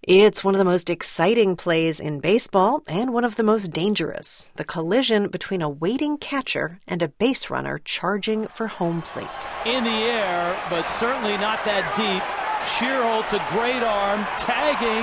It's one of the most exciting plays in baseball and one of the most dangerous. The collision between a waiting catcher and a base runner charging for home plate. In the air, but certainly not that deep. Schierholtz, a great arm, tagging,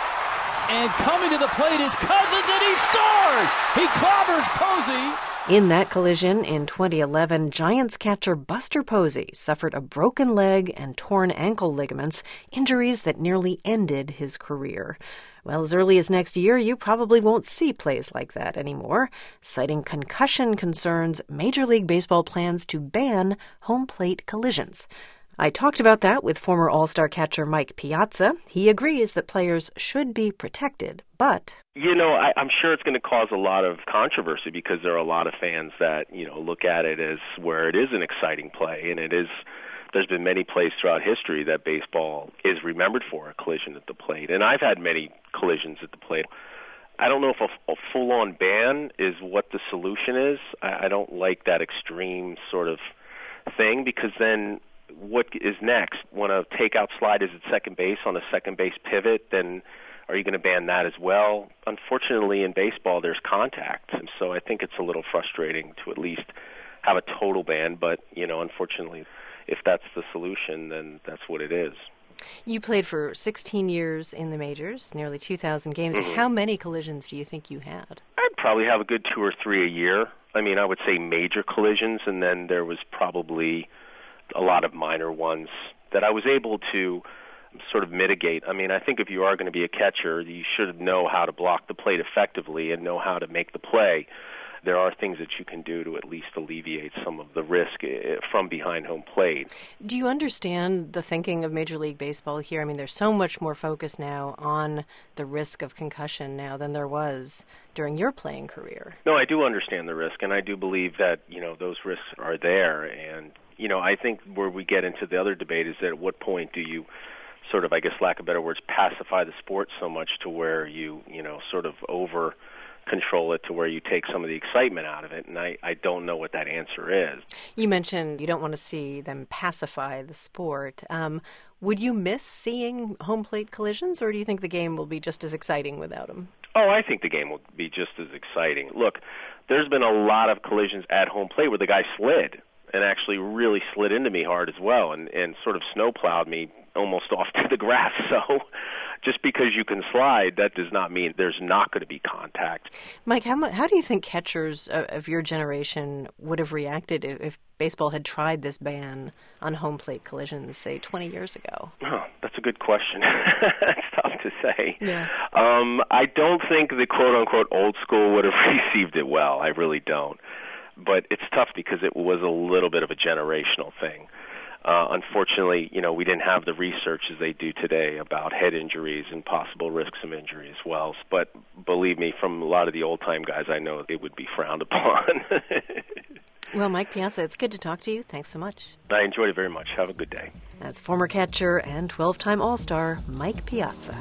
and coming to the plate is Cousins, and he scores! He clobbers Posey. In that collision in 2011, Giants catcher Buster Posey suffered a broken leg and torn ankle ligaments, injuries that nearly ended his career. Well, as early as next year, you probably won't see plays like that anymore. Citing concussion concerns, Major League Baseball plans to ban home plate collisions. I talked about that with former All-Star catcher Mike Piazza. He agrees that players should be protected, but... I'm sure it's going to cause a lot of controversy because there are a lot of fans that, look at it as where it is an exciting play, and there's been many plays throughout history that baseball is remembered for, a collision at the plate. And I've had many collisions at the plate. I don't know if a full-on ban is what the solution is. I don't like that extreme sort of thing because then what is next? When a takeout slide is at second base on a second base pivot, then are you going to ban that as well? Unfortunately, in baseball, there's contact, and so I think it's a little frustrating to at least have a total ban, but, unfortunately, if that's the solution, then that's what it is. You played for 16 years in the majors, nearly 2,000 games. Mm-hmm. How many collisions do you think you had? I'd probably have a good 2 or 3 a year. I would say major collisions, and then there was probably a lot of minor ones that I was able to sort of mitigate. I think if you are going to be a catcher, you should know how to block the plate effectively and know how to make the play. There are things that you can do to at least alleviate some of the risk from behind home plate. Do you understand the thinking of Major League Baseball here? There's so much more focus now on the risk of concussion now than there was during your playing career. No, I do understand the risk, and I do believe that, those risks are there. And, I think where we get into the other debate is that at what point do you sort of, I guess, lack of better words, pacify the sport so much to where you, sort of over control it to where you take some of the excitement out of it, and I don't know what that answer is. You mentioned you don't want to see them pacify the sport. Would you miss seeing home plate collisions, or do you think the game will be just as exciting without them? Oh, I think the game will be just as exciting. Look, there's been a lot of collisions at home plate where the guy slid and actually really slid into me hard as well and sort of snowplowed me almost off to the grass. So just because you can slide, that does not mean there's not going to be contact. Mike, how do you think catchers of your generation would have reacted if baseball had tried this ban on home plate collisions, say, 20 years ago? Oh, that's a good question. It's tough to say. Yeah. I don't think the quote-unquote old school would have received it well. I really don't. But it's tough because it was a little bit of a generational thing. Unfortunately, we didn't have the research as they do today about head injuries and possible risks of injury as well. But believe me, from a lot of the old-time guys I know, it would be frowned upon. Well, Mike Piazza, it's good to talk to you. Thanks so much. I enjoyed it very much. Have a good day. That's former catcher and 12-time All-Star Mike Piazza.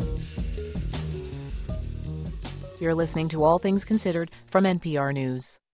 You're listening to All Things Considered from NPR News.